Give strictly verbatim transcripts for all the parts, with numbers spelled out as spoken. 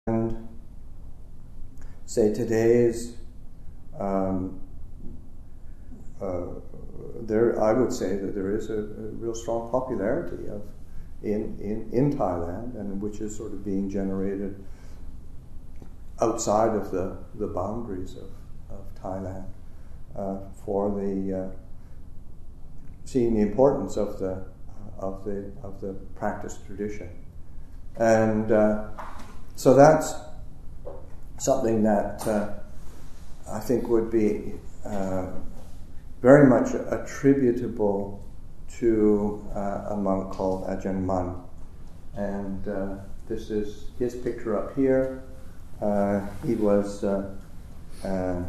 And say today's um, uh, there, I would say that there is a, a real strong popularity of in, in in Thailand, and which is sort of being generated outside of the, the boundaries of, of Thailand uh, for the uh, seeing the importance of the uh, of the of the practice tradition, and uh, so that's something that uh, I think would be uh, very much attributable to uh, a monk called Ajahn Mun. And uh, this is his picture up here. Uh, he was uh, uh,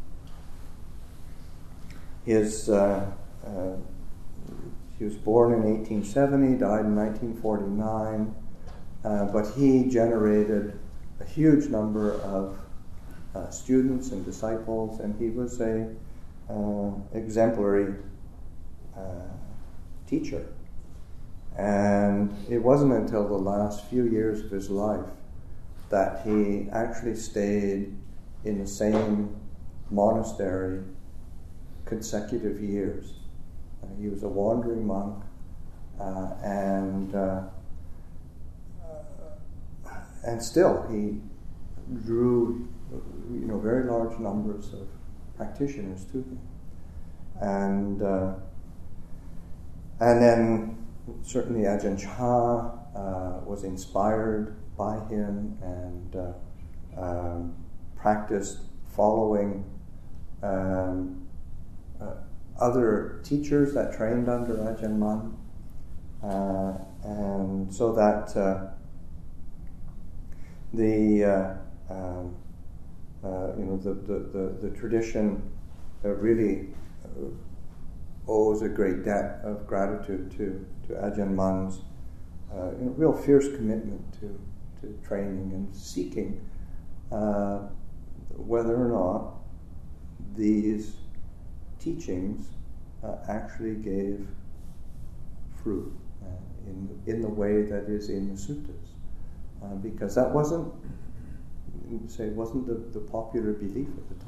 his uh, uh, he was born in eighteen seventy, died in nineteen forty-nine, uh, but he generated a huge number of uh, students and disciples, and he was a uh, exemplary uh, teacher. And it wasn't until the last few years of his life that he actually stayed in the same monastery consecutive years. Uh, he was a wandering monk, uh, and uh, and still he drew, you know, very large numbers of practitioners to him. And uh, and then certainly Ajahn Chah uh, was inspired by him and uh, um, practiced following um, uh, other teachers that trained under Ajahn Mun, uh, and so that uh, the uh, um, uh, you know the the, the, the tradition uh, really uh, owes a great debt of gratitude to to Ajahn Mun's uh, you know, real fierce commitment to to training and seeking uh, whether or not these teachings uh, actually gave fruit uh, in in the way that is in the suttas, uh, because that wasn't say wasn't the, the popular belief at the time.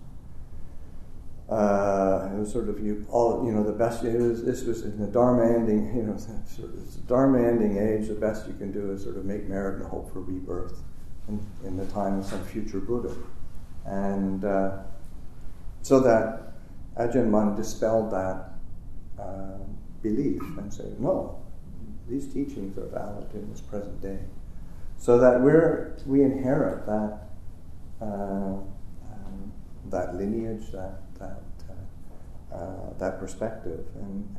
Uh, it was sort of you all you know the best. It was, this was in the Dharma ending. You know, sort of this Dharma ending age. The best you can do is sort of make merit and hope for rebirth in, in the time of some future Buddha, and uh, so that Ajahn Mun dispelled that uh, belief and said, no, these teachings are valid in this present day, so that we're we inherit that uh, um, that lineage, that that uh, uh, that perspective, and